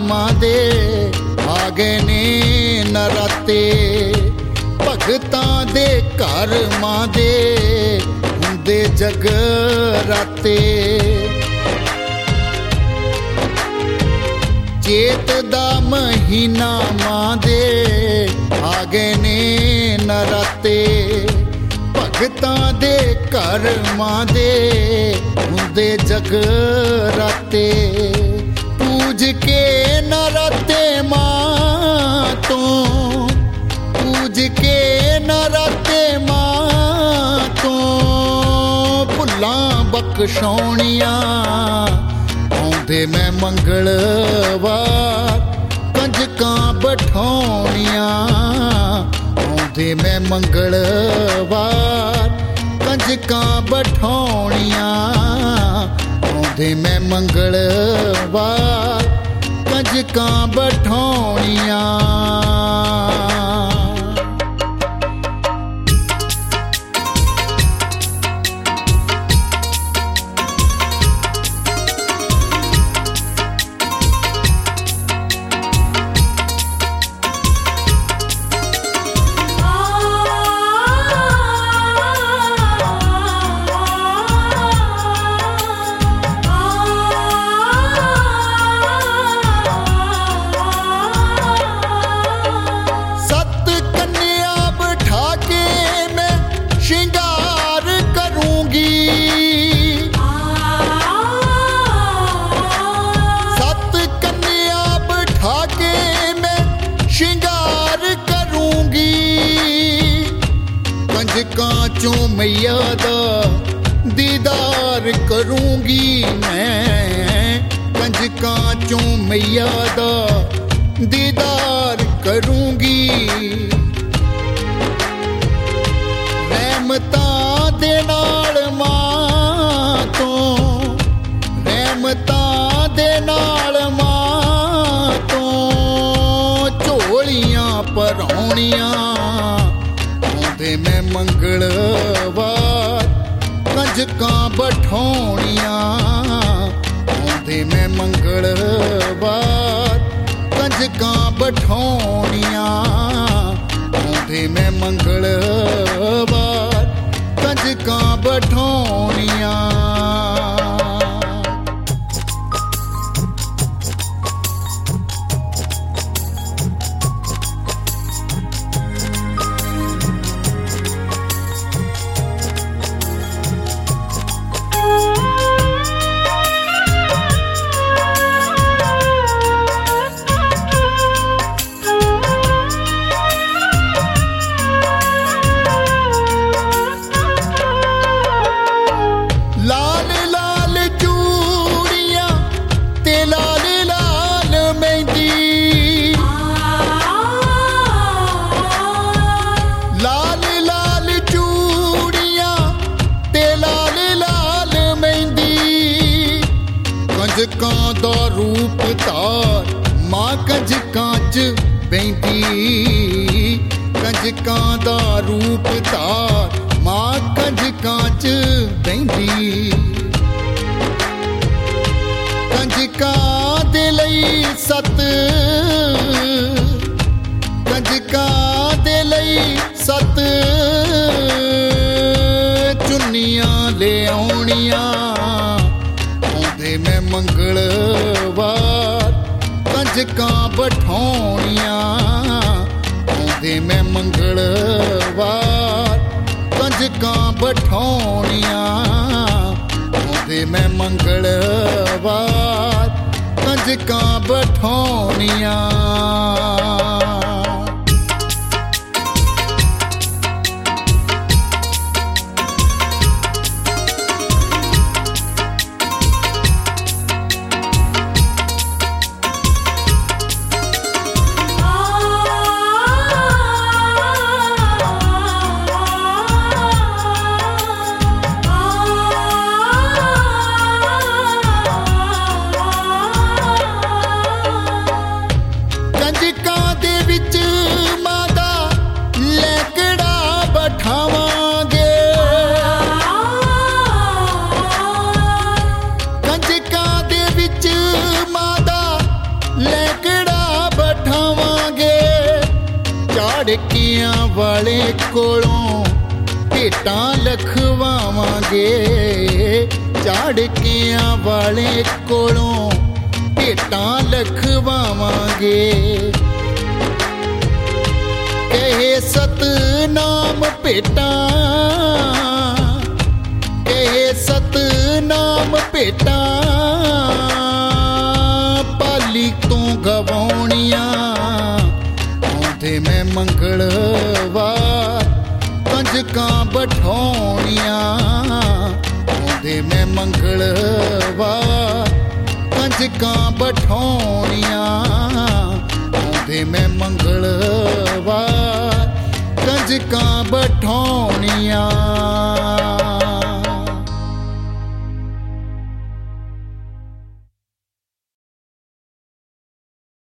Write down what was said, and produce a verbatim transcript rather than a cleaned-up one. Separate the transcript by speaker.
Speaker 1: ਮਾਂ ਦੇ ਆ ਗਏ ਨੇ ਨਰਾਤੇ ਭਗਤਾਂ ਦੇ ਘਰ ਮਾਂ ਦੇ ਹੁੰਦੇ ਜਗਰਾਤੇ ਚੇਤ ਦਾ ਮਹੀਨਾ ਮਾਂ ਦੇ ਆ ਗਏ ਨੇ ਨਰਾਤੇ ਭਗਤਾਂ ਦੇ ਘਰ ਮਾਂ ਦੇ ਹੁੰਦੇ ਜਗਰਾਤੇ ਪੂਜ ਕੇ ਨਰਾਤੇ ਮਾਂ ਤੋਂ ਪੂਜ ਕੇ ਨਰਾਤੇ ਮਾਂ ਤੋਂ ਭੁੱਲਾਂ ਬਖਸ਼ਾਉਣੀਆਂ ਆਉਂਦੇ ਮੈਂ ਮੰਗਲਵਾਰ ਕੰਜਕਾਂ ਬਿਠਾਉਣੀਆਂ ਆਉਂਦੇ ਮੈਂ ਮੰਗਲਵਾਰ ਕੰਜਕਾਂ ਬਿਠਾਉਣੀਆਂ ਆਉਂਦੇ ਮੈਂ ਮੰਗਲਵਾਰ ਕੰਜਕਾਂ ਬਿਠਾਉਣੀਆਂ ਕੰਜਕਾਂ ਚੋਂ ਮਈਆ ਦਾ ਦੀਦਾਰ ਕਰੂੰਗੀ ਮੈਂ ਕੰਜਕਾਂ ਚੋਂ ਮਈਆ ਦਾ ਦੀਦਾਰ ਕਰੂੰਗੀ ਰਹਿਮਤਾਂ ਦੇ ਨਾਲ ਮਾਂ ਤੋਂ ਰਹਿਮਤਾਂ ਦੇ ਨਾਲ ਮਾਂ ਤੋਂ ਝੋਲੀਆਂ ਭਰਾਉਣੀਆਂ ਆਉਂਦੇ ਮੈਂ ਮੰਗਲਵਾਰ ਕੰਜਕਾਂ ਬਿਠਾਉਣੀਆਂ ਆਉਂਦੇ ਮੈਂ ਮੰਗਲਵਾਰ ਕੰਜਕਾਂ ਬਿਠਾਉਣੀਆਂ ਆਉਂਦੇ ਮੈਂ ਮੰਗਲਵਾਰ ਕੰਜਕਾਂ ਬਿਠਾਉਣੀਆਂ ਕੰਜਕਾਂ ਦਾ ਰੂਪ ਧਾਰ ਮਾਂ ਕੰਜਕਾਂ 'ਚ ਬਹਿੰਦੀ ਕੰਜਕਾਂ ਦਾ ਰੂਪ ਧਾਰ ਮਾਂ ਕੰਜਕਾਂ 'ਚ ਬਹਿੰਦੀ ਕੰਜਕਾਂ ਦੇ ਲਈ ਸਤ ਕੰਜਕਾਂ ਦੇ ਲਈ ਸਤ ਚੁੰਨੀਆਂ ਲਿਆਉਣੀਆਂ ਮੈਂ ਮੰਗਲਵਾਰ ਕੰਜਕਾਂ ਬਿਠਾਉਣੀਆਂ ਆਉਂਦੇ ਮੈਂ ਮੰਗਲਵਾਰ ਕੰਜਕਾਂ ਬਿਠਾਉਣੀਆਂ ਆਉਂਦੇ ਮੈਂ ਮੰਗਲਵਾਰ ਕੰਜਕਾਂ ਬਿਠਾਉਣੀਆਂ ਝਾੜਕਿਆਂ ਵਾਲੇ ਕੋਲੋਂ ਭੇਟਾਂ ਲਖਵਾਵਾਂਗੇ, ਝਾੜਕਿਆਂ ਵਾਲੇ ਕੋਲੋਂ ਭੇਟਾਂ ਲਖਵਾਵਾਂਗੇ। ਕਹੇ ਸਤਨਾਮ ਭੇਟਾਂ, ਕਹੇ ਸਤਨਾਮ ਭੇਟਾਂ, ਪਾਲੀ ਤੋਂ ਗਵਾਉਣੀਆਂ ਆਉਂਦੇ ਮੈਂ ਮੰਗਲਵਾਰ, ਕੰਜਕਾਂ ਬਿਠਾਉਣੀਆਂ ਆਉਂਦੇ ਮੈਂ ਮੰਗਲਵਾਰ, ਕੰਜਕਾਂ ਬਿਠਾਉਣੀਆਂ।